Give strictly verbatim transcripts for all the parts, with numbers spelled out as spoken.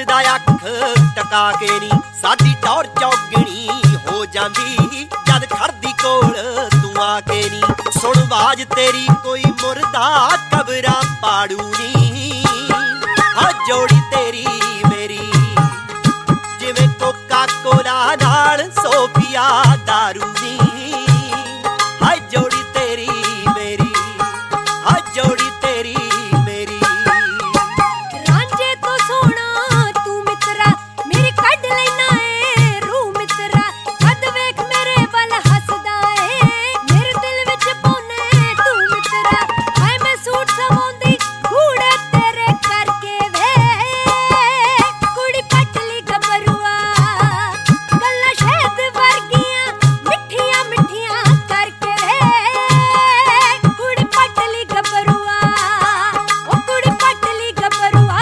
ਵੇਖਦਾ ਅੱਖ ਟਕਾ ਕੇ ਨੀ, ਸਾਡੀ ਟੌਰ ਚੌਗਣੀ ਹੋ ਜਾਂਦੀ ਜਦ ਖੜਦੀ ਕੋਲ ਤੂੰ ਆ ਕੇ ਨੀ। ਸੁਣ ਆਵਾਜ਼ ਤੇਰੀ ਕੋਈ ਮੁਰਦਾ ਕਬਰਾਂ ਪਾੜੂ ਨੀ, ਹਾਂ ਜੋੜੀ ਤੇਰੀ ਮੇਰੀ ਜਿਵੇਂ ਕੋਕਾ ਕੋਲਾ ਨਾਲ ਸੋਫੀਆ ਦਾਰੂ ਨੀ, ਹਾਂ ਜੋੜੀ ਤੇਰੀ ਮੇਰੀ, ਹਾਂ ਜੋੜੀ ਤੇਰੀ ਮੇਰੀ। ਰਾਂਝੇ ਤੋਂ ਸੋਹਣਾ ਤੂੰ ਮਿੱਤਰਾ ਮੇਰੀ ਕੱਢ ਲੈਣਾ ਏ ਰੂਹ ਮਿੱਤਰਾ, ਜਦ ਵੇਖ ਮੇਰੇ ਵੱਲ ਹੱਸਦਾ ਏ ਮੇਰੇ ਦਿਲ ਵਿੱਚ ਪਾਉਨੇ ਤੂੰ ਮਿੱਤਰਾ। ਹਾਏ ਮੈਂ ਸੂਟ ਸਵਾਉਂਦੀ ਕੂੜੇ ਤੇਰੇ ਕਰਕੇ ਵੇ, ਕੁੜੀ ਪਟਲੀ ਗੱਭਰੂਆ ਗੱਲਾਂ ਸ਼ਹਿਦ ਵਰਗੀਆਂ ਮਿੱਠੀਆਂ ਮਿੱਠੀਆਂ ਕਰਕੇ ਵੇ, ਕੁੜੀ ਪਟਲੀ ਗੱਭਰੂਆ ਉਹ ਕੁੜੀ ਪਟਲੀ ਗੱਭਰੂਆ।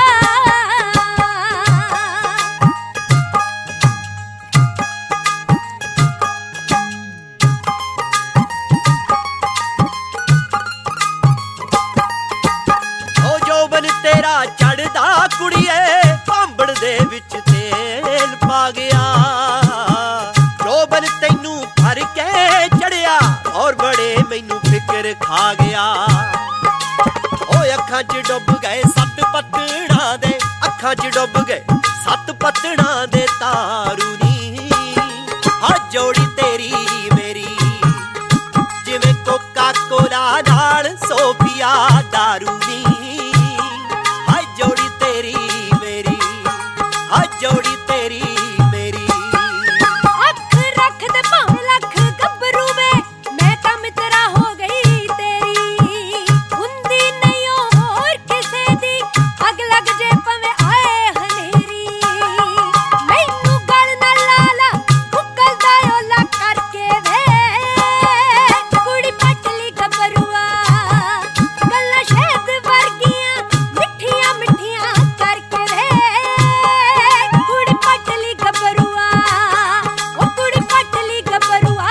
ਓ ਜੋਬਨ ਤੇਰਾ ਚੜਦਾ ਕੁੜੀਏ ਭਾਂਬੜ ਦੇ ਵਿੱਚ ਤੇਲ ਪਾ ਗਿਆ, ਜੋਬਨ ਤੈਨੂੰ ਭਰ ਕੇ ਚੜਿਆ ਔਰ ਬੜੇ ਮੈਨੂੰ ਫਿਕਰ ਖਾ ਗਿਆ। ਓਏ ਅੱਖਾਂ 'ਚ ਡੁੱਬ ਗਏ ਸੱਤ ਪੱਤਣਾ ਦੇ, ਅੱਖਾਂ 'ਚ ਡੁੱਬ ਗਏ ਸੱਤ ਪੱਤਣਾ ਦੇ ਤਾਰੂ ਨੀ, ਹਾਂ ਜੋੜੀ ਤੇਰੀ ਮੇਰੀ ਜਿਵੇਂ ਕੋਕਾ ਕੋਲਾ ਨਾਲ ਸੋਫੀਆ ਦਾਰੂ ਨੀ, ਹਾਂ ਜੋੜੀ ਤੇਰੀ ਮੇਰੀ, ਹਾਂ ਜੋੜੀ ਤੇਰੀ ਮੇਰੀ। ਅੱਖ ਰੱਖਦੇ ਭਾਵੇਂ ਲੱਖ ਗੱਭਰੂ ਵੇ ਮੈਂ ਤਾਂ ਮਿੱਤਰਾ ਹੋ ਗਈ ਤੇਰੀ, ਹੁੰਦੀ ਨਹੀਂ ਉਹ ਹੋਰ ਕਿਸੇ ਦੀ ਅੱਗ ਲੱਗ ਜੇ ਭਾਵੇਂ ਆਏ ਹਨੇਰੀ। ਮੈਨੂੰ ਗਲ ਨਾ ਲਾ ਲਾ ਮੁੱਕਲਦਾ ਓਲਾ ਕਰਕੇ ਵੇ, ਕੁੜੀ ਪਟਲੀ ਗੱਭਰੂਆ ਗੱਲਾਂ ਸ਼ਹਿਦ ਵਰਗੀਆਂ ਮਿੱਠੀਆਂ ਮਿੱਠੀਆਂ ਕਰਕੇ ਵੇ, ਕੁੜੀ ਪਟਲੀ ਗੱਭਰੂਆ ਉਹ ਕੁੜੀ ਪਟਲੀ ਗੱਭਰੂਆ।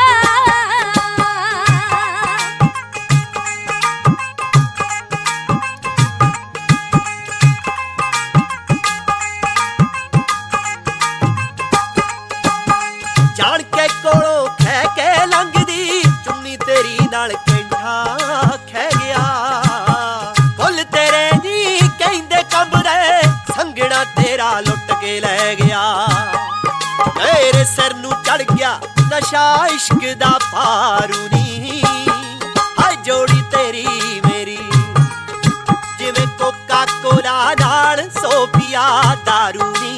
ਜਾਣ ਕੇ ਕੋਲੋਂ ਖਹਿ ਕੇ ਲੰਘਦੀ ਚੁੰਨੀ ਤੇਰੀ ਨਾਲ ਕੈਂਠਾ ਖਹਿ ਗਿਆ, ਫੁੱਲ ਤੇਰੇ ਨੀ ਕਹਿੰਦੇ ਕੰਬਦੇ ਸੰਗਣਾ ਤੇਰਾ ਲੁੱਟ ਕੇ ਲੈ ਗਿਆ। ਤੇਰੇ ਸਿਰ ਨੂੰ ਚੜ ਗਿਆ ਨਸ਼ਾ ਇਸ਼ਕ ਦਾ ਭਾਰੂ ਨੀ, ਹਾਏ ਜੋੜੀ ਤੇਰੀ ਮੇਰੀ ਜਿਵੇਂ ਕੋਕਾ ਕੋਲਾ ਨਾਲ ਸੋਫੀਆ ਦਾਰੂ ਨੀ,